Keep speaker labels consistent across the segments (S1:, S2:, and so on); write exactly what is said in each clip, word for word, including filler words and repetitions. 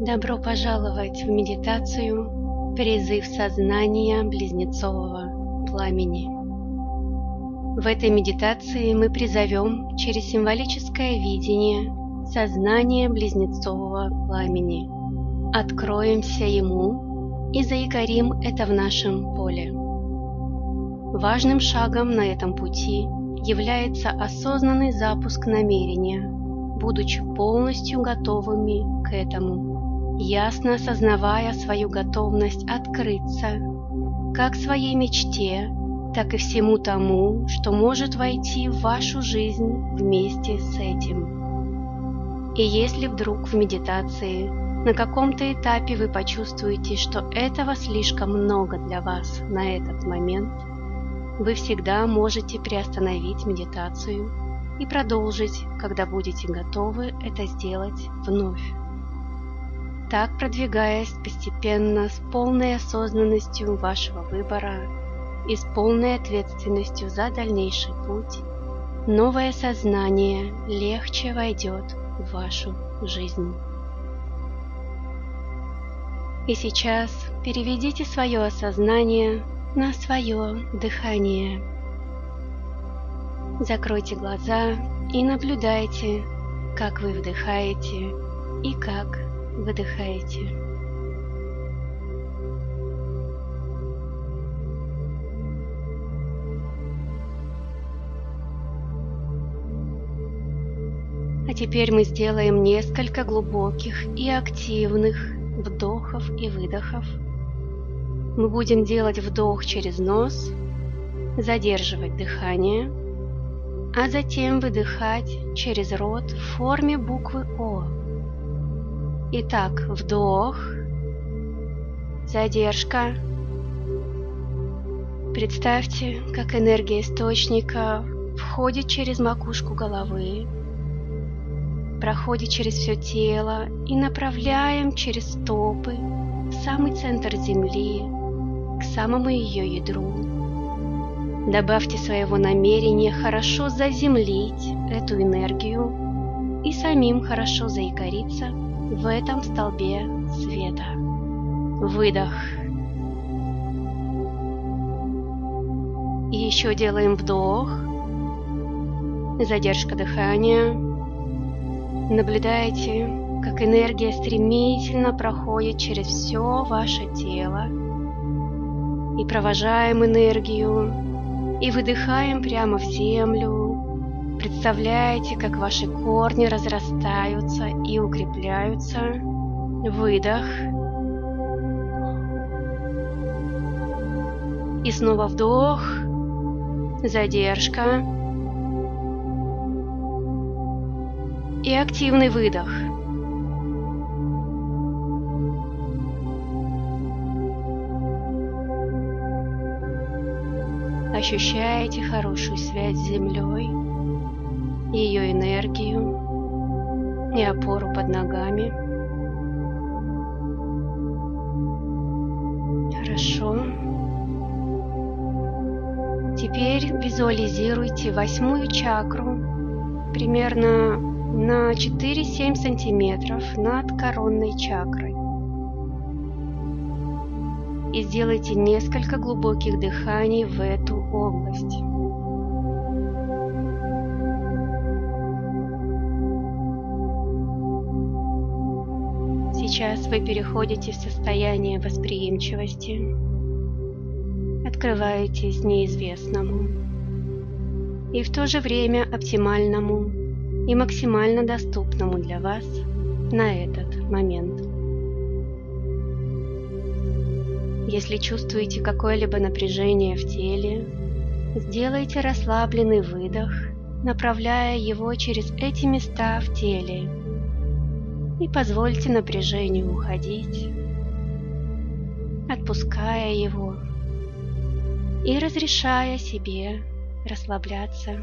S1: Добро пожаловать в медитацию «Призыв сознания близнецового пламени». В этой медитации мы призовем через символическое видение сознание близнецового пламени. Откроемся ему и заякорим это в нашем поле. Важным шагом на этом пути является осознанный запуск намерения, будучи полностью готовыми к этому, ясно осознавая свою готовность открыться как своей мечте, так и всему тому, что может войти в вашу жизнь вместе с этим. И если вдруг в медитации на каком-то этапе вы почувствуете, что этого слишком много для вас на этот момент, вы всегда можете приостановить медитацию и продолжить, когда будете готовы это сделать вновь. Так, продвигаясь постепенно с полной осознанностью вашего выбора и с полной ответственностью за дальнейший путь, новое сознание легче войдет в вашу жизнь. И сейчас переведите свое осознание на свое дыхание. Закройте глаза и наблюдайте, как вы вдыхаете и как выдыхаете. А теперь мы сделаем несколько глубоких и активных вдохов и выдохов. Мы будем делать вдох через нос, задерживать дыхание, а затем выдыхать через рот в форме буквы О. Итак, вдох, задержка. Представьте, как энергия источника входит через макушку головы, проходит через все тело и направляем через стопы в самый центр земли, к самому ее ядру. Добавьте своего намерения хорошо заземлить эту энергию и самим хорошо заякориться в этом столбе света. Выдох. И еще делаем вдох. Задержка дыхания. Наблюдайте, как энергия стремительно проходит через все ваше тело. И провожаем энергию, и выдыхаем прямо в землю. Представляете, как ваши корни разрастаются и укрепляются. Выдох. И снова вдох. Задержка. И активный выдох. Ощущаете хорошую связь с землей, ее энергию и опору под ногами. Хорошо. Теперь визуализируйте восьмую чакру примерно на четыре-семь сантиметров над коронной чакрой. И сделайте несколько глубоких дыханий в эту область. Сейчас вы переходите в состояние восприимчивости, открываетесь неизвестному и в то же время оптимальному и максимально доступному для вас на этот момент. Если чувствуете какое-либо напряжение в теле, сделайте расслабленный выдох, направляя его через эти места в теле, и позвольте напряжению уходить, отпуская его и разрешая себе расслабляться.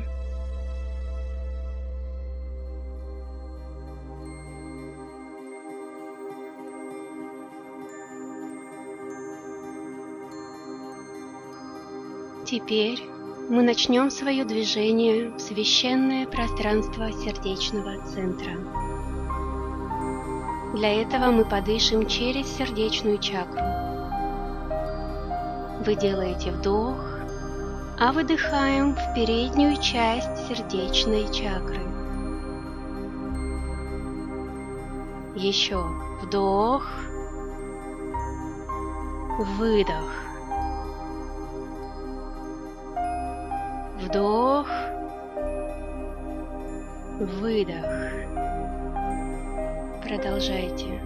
S1: Теперь мы начнем свое движение в священное пространство сердечного центра. Для этого мы подышим через сердечную чакру. Вы делаете вдох, а выдыхаем в переднюю часть сердечной чакры. Еще вдох, выдох, вдох, выдох. Продолжайте.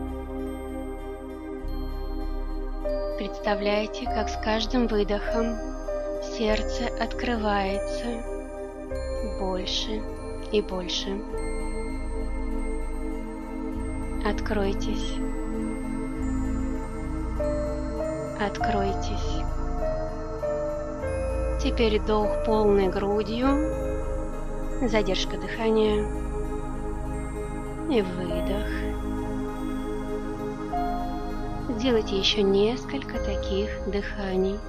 S1: Представляйте, как с каждым выдохом сердце открывается больше и больше. Откройтесь. Откройтесь. Теперь вдох полной грудью, задержка дыхания и выдох. Сделайте еще несколько таких дыханий.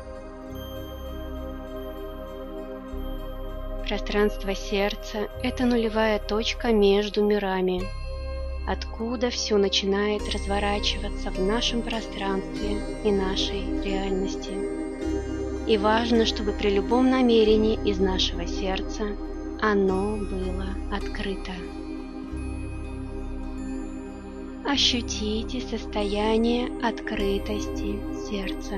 S1: Пространство сердца – это нулевая точка между мирами, откуда все начинает разворачиваться в нашем пространстве и нашей реальности. И важно, чтобы при любом намерении из нашего сердца оно было открыто. Ощутите состояние открытости сердца.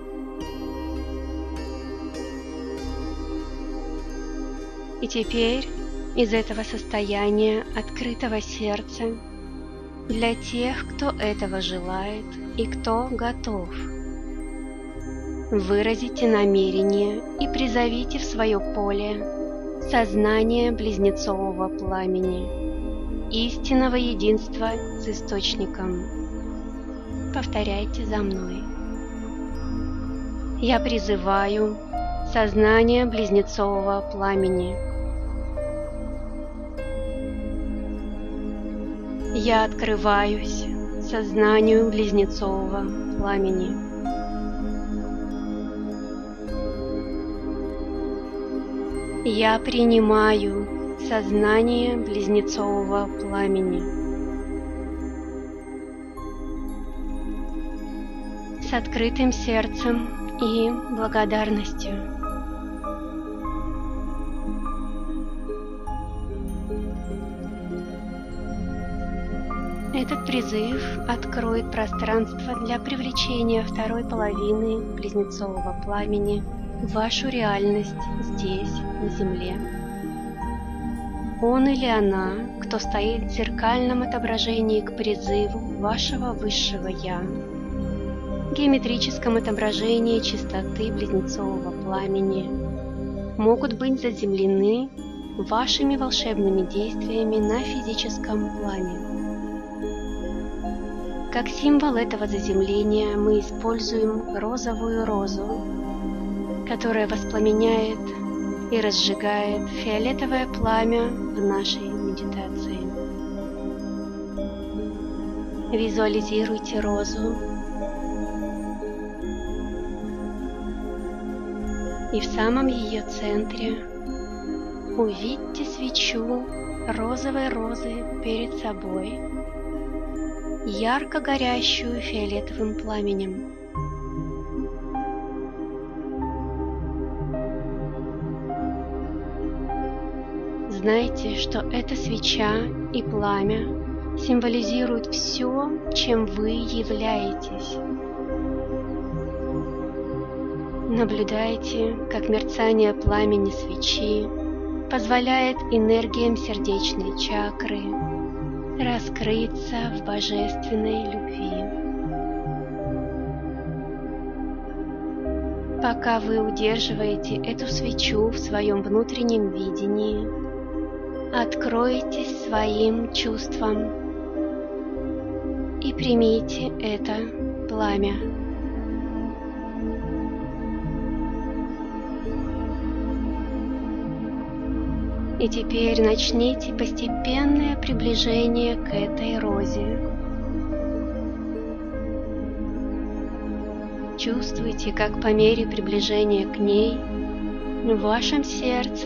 S1: И теперь из этого состояния открытого сердца для тех, кто этого желает и кто готов, выразите намерение и призовите в свое поле сознание близнецового пламени, истинного единства с Источником. Повторяйте за мной. Я призываю сознание близнецового пламени. Я открываюсь сознанию близнецового пламени. Я принимаю сознание близнецового пламени. С открытым сердцем и благодарностью. Этот призыв откроет пространство для привлечения второй половины близнецового пламени в вашу реальность здесь, на Земле. Он или она, кто стоит в зеркальном отображении к призыву вашего высшего Я, в геометрическом отображении чистоты близнецового пламени, могут быть заземлены вашими волшебными действиями на физическом плане. Как символ этого заземления мы используем розовую розу, которая воспламеняет и разжигает фиолетовое пламя в нашей медитации. Визуализируйте розу и в самом ее центре увидьте свечу розовой розы перед собой, ярко горящую фиолетовым пламенем. Знайте, что эта свеча и пламя символизируют все, чем вы являетесь. Наблюдайте, как мерцание пламени свечи позволяет энергиям сердечной чакры раскрыться в божественной любви. Пока вы удерживаете эту свечу в своем внутреннем видении, откройтесь своим чувствам и примите это пламя. И теперь начните постепенное приближение к этой розе. Чувствуйте, как по мере приближения к ней в вашем сердце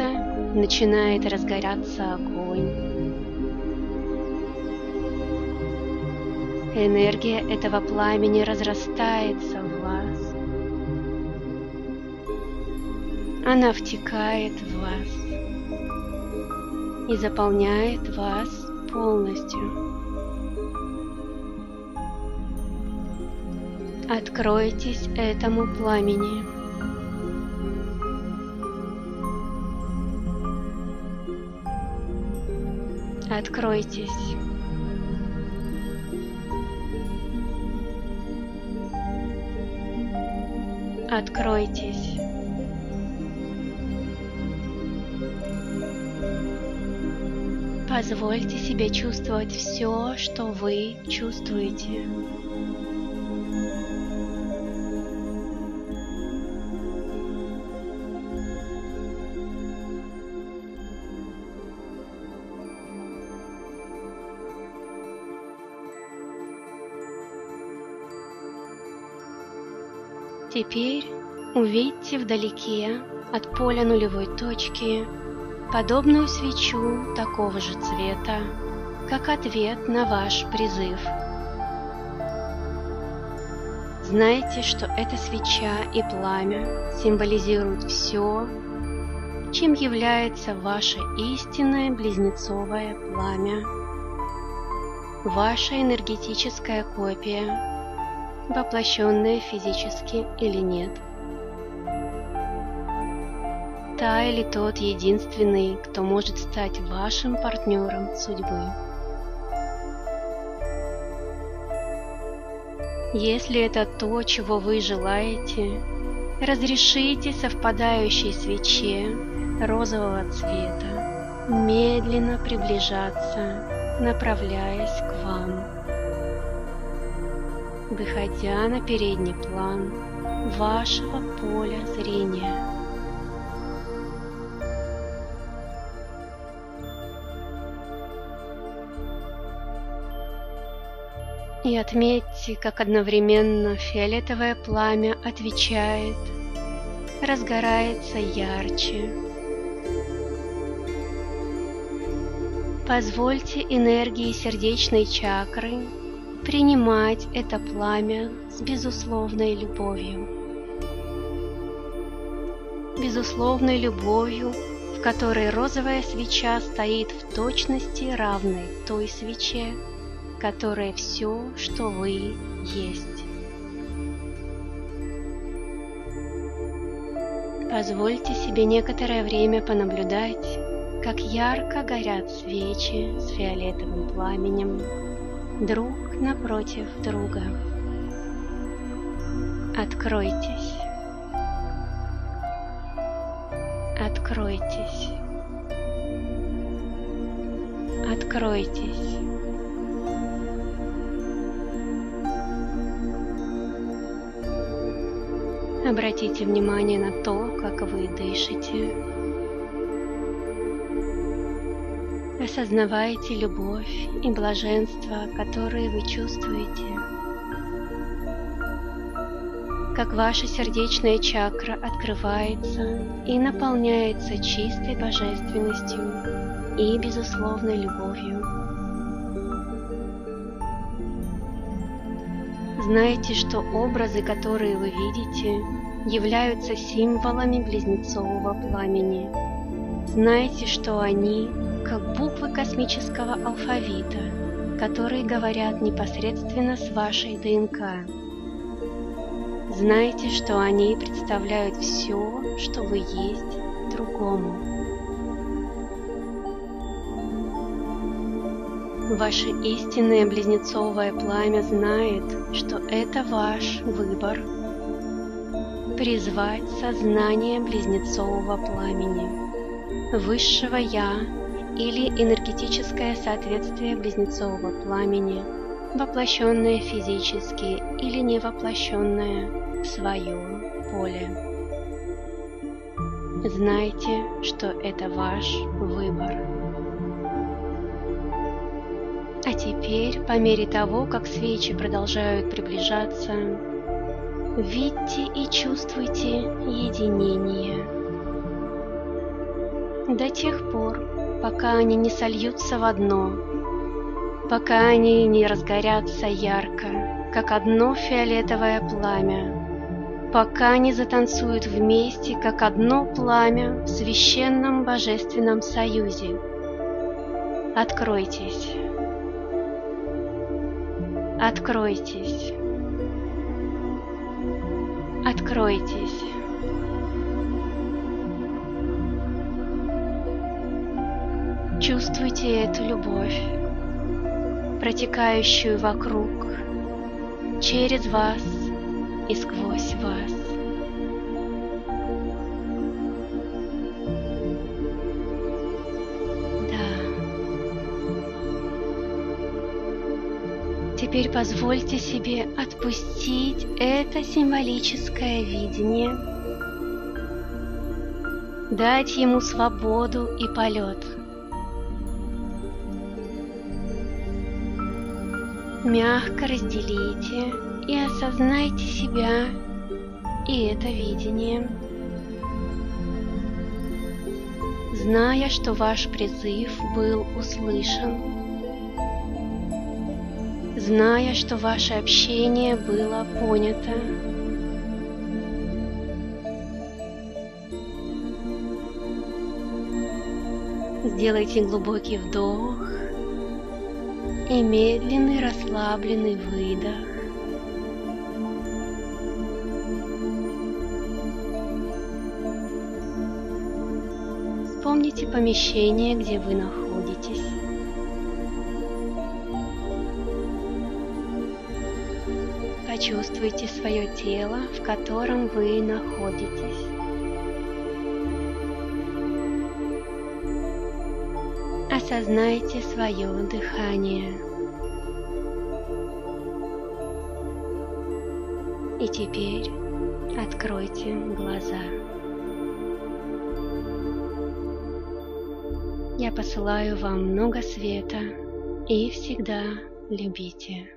S1: начинает разгораться огонь. Энергия этого пламени разрастается в вас. Она втекает в вас и заполняет вас полностью. Откройтесь этому пламени. Откройтесь. Откройтесь. Позвольте себе чувствовать все, что вы чувствуете. Теперь увидьте вдалеке от поля нулевой точки подобную свечу такого же цвета, как ответ на ваш призыв. Знайте, что эта свеча и пламя символизируют все, чем является ваше истинное близнецовое пламя, ваша энергетическая копия, воплощенная физически или нет. Та или тот единственный, кто может стать вашим партнером судьбы. Если это то, чего вы желаете, разрешите совпадающей свече розового цвета медленно приближаться, направляясь к вам, выходя на передний план вашего поля зрения. И отметьте, как одновременно фиолетовое пламя отвечает, разгорается ярче. Позвольте энергии сердечной чакры принимать это пламя с безусловной любовью. Безусловной любовью, в которой розовая свеча стоит в точности равной той свече, которая все, что вы есть. Позвольте себе некоторое время понаблюдать, как ярко горят свечи с фиолетовым пламенем друг напротив друга. Откройтесь. Откройтесь. Откройтесь. Обратите внимание на то, как вы дышите. Осознавайте любовь и блаженство, которые вы чувствуете. Как ваша сердечная чакра открывается и наполняется чистой божественностью и безусловной любовью. Знайте, что образы, которые вы видите, являются символами близнецового пламени. Знайте, что они как буквы космического алфавита, которые говорят непосредственно с вашей ДНК. Знайте, что они представляют все, что вы есть, другому. Ваше истинное близнецовое пламя знает, что это ваш выбор – призвать сознание близнецового пламени, высшего «Я» или энергетическое соответствие близнецового пламени, воплощенное физически или не воплощенное, в свое поле. Знайте, что это ваш выбор. А теперь, по мере того, как свечи продолжают приближаться, видьте и чувствуйте единение. До тех пор, пока они не сольются в одно, пока они не разгорятся ярко, как одно фиолетовое пламя, пока не затанцуют вместе, как одно пламя в священном божественном союзе. Откройтесь. Откройтесь. Откройтесь. Чувствуйте эту любовь, протекающую вокруг, через вас и сквозь вас. Теперь позвольте себе отпустить это символическое видение, дать ему свободу и полет. Мягко разделите и осознайте себя и это видение, зная, что ваш призыв был услышан, зная, что ваше общение было понято. Сделайте глубокий вдох и медленный расслабленный выдох. Вспомните помещение, где вы находитесь. Почувствуйте свое тело, в котором вы находитесь. Осознайте свое дыхание. И теперь откройте глаза. Я посылаю вам много света и всегда любите.